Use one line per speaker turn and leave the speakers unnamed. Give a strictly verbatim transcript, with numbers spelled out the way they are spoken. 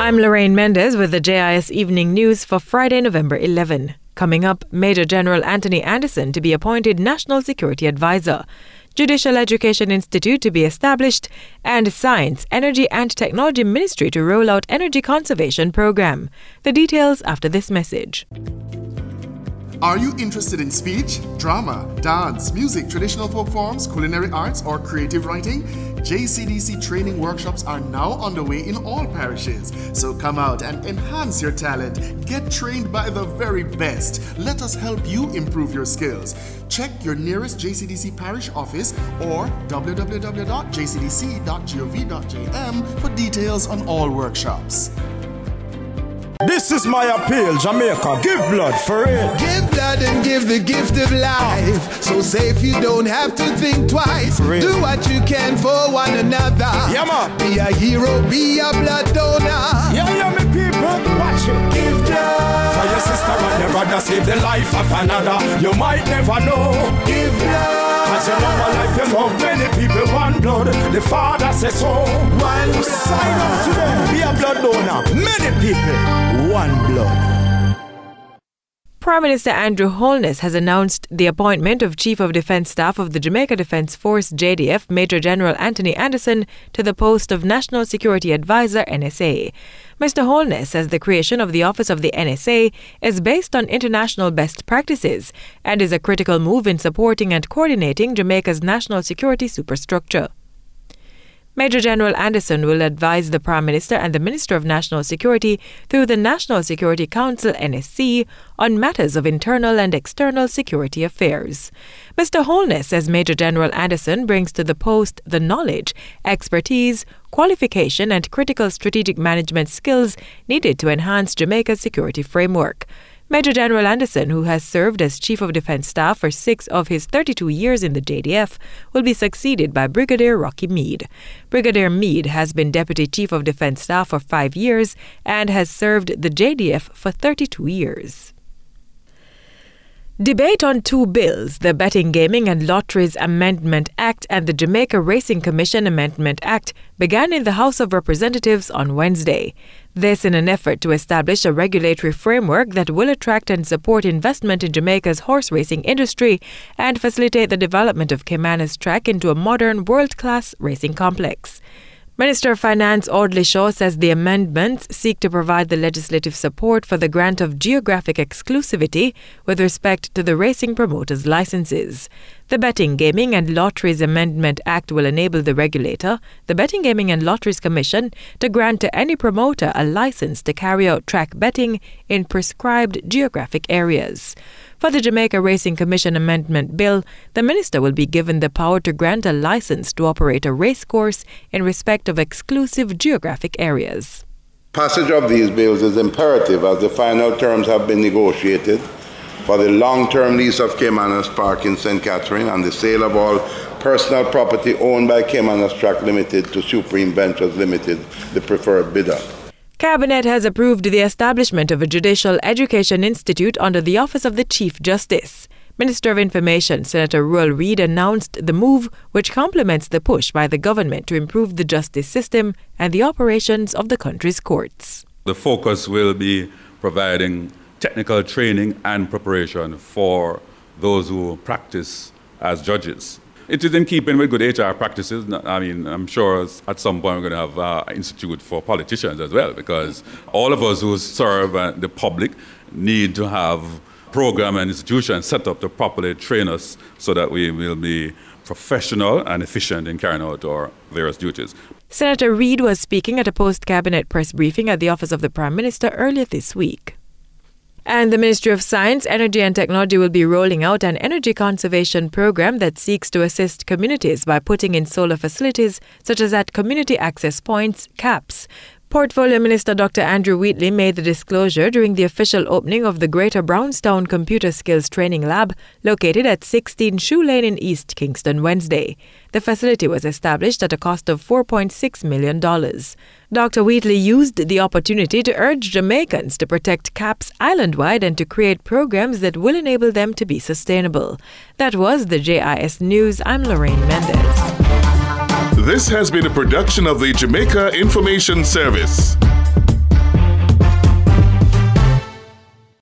I'm Lorraine Mendez with the J I S Evening News for Friday, November eleventh. Coming up, Major General Anthony Anderson to be appointed National Security Advisor, Judicial Education Institute to be established, and Science, Energy and Technology Ministry to roll out Energy Conservation Program. The details after this message.
Are you interested in speech, drama, dance, music, traditional folk forms, culinary arts, or creative writing? J C D C training workshops are now underway in all parishes. So come out and enhance your talent. Get trained by the very best. Let us help you improve your skills. Check your nearest J C D C parish office or w w w dot j c d c dot gov dot j m for details on all workshops.
This is my appeal, Jamaica. Give blood for real.
Give blood and give the gift of life. So safe you don't have to think twice. Do what you can for one another.
Yeah, man.
Be a hero, be a blood donor.
Yeah, yeah, me people. Watch it.
Give blood.
For your sister and your brother, save the life of another. You might never know.
Give blood.
As you love a life, you love many people, one blood. The Father says so.
One blood.
Sign up today. Be a blood donor. Many people, one blood.
Prime Minister Andrew Holness has announced the appointment of Chief of Defence Staff of the Jamaica Defence Force J D F, Major General Anthony Anderson, to the post of National Security Advisor N S A. Mister Holness says the creation of the Office of the N S A is based on international best practices and is a critical move in supporting and coordinating Jamaica's national security superstructure. Major General Anderson will advise the Prime Minister and the Minister of National Security through the National Security Council N S C on matters of internal and external security affairs. Mister Holness says Major General Anderson brings to the post the knowledge, expertise, qualification and critical strategic management skills needed to enhance Jamaica's security framework. Major General Anderson, who has served as Chief of Defence Staff for six of his thirty-two years in the J D F, will be succeeded by Brigadier Rocky Meade. Brigadier Meade has been Deputy Chief of Defence Staff for five years and has served the J D F for thirty-two years. Debate on two bills, the Betting, Gaming and Lotteries Amendment Act and the Jamaica Racing Commission Amendment Act, began in the House of Representatives on Wednesday. This in an effort to establish a regulatory framework that will attract and support investment in Jamaica's horse racing industry and facilitate the development of Caymanas Track into a modern, world-class racing complex. Minister of Finance Audley Shaw says the amendments seek to provide the legislative support for the grant of geographic exclusivity with respect to the racing promoters' licenses. The Betting, Gaming and Lotteries Amendment Act will enable the regulator, the Betting, Gaming and Lotteries Commission, to grant to any promoter a license to carry out track betting in prescribed geographic areas. For the Jamaica Racing Commission Amendment Bill, the Minister will be given the power to grant a license to operate a racecourse in respect of exclusive geographic areas.
Passage of these bills is imperative as the final terms have been negotiated for the long-term lease of Caymanas Park in Saint Catherine and the sale of all personal property owned by Caymanas Track Limited to Supreme Ventures Limited, the preferred bidder.
Cabinet has approved the establishment of a Judicial Education Institute under the Office of the Chief Justice. Minister of Information, Senator Ruel Reid, announced the move, which complements the push by the government to improve the justice system and the operations of the country's courts.
The focus will be providing technical training and preparation for those who practice as judges. It is in keeping with good H R practices. I mean, I'm sure at some point we're going to have an institute for politicians as well, because all of us who serve the public need to have program and institutions set up to properly train us so that we will be professional and efficient in carrying out our various duties.
Senator Reid was speaking at a post-cabinet press briefing at the Office of the Prime Minister earlier this week. And the Ministry of Science, Energy and Technology will be rolling out an energy conservation program that seeks to assist communities by putting in solar facilities such as at community access points, C A Ps. Portfolio Minister Doctor Andrew Wheatley made the disclosure during the official opening of the Greater Brownstown Computer Skills Training Lab, located at sixteen Shoe Lane in East Kingston, Wednesday. The facility was established at a cost of four point six million dollars. Doctor Wheatley used the opportunity to urge Jamaicans to protect C A Ps island-wide and to create programs that will enable them to be sustainable. That was the J I S News. I'm Lorraine Mendez.
This has been a production of the Jamaica Information Service.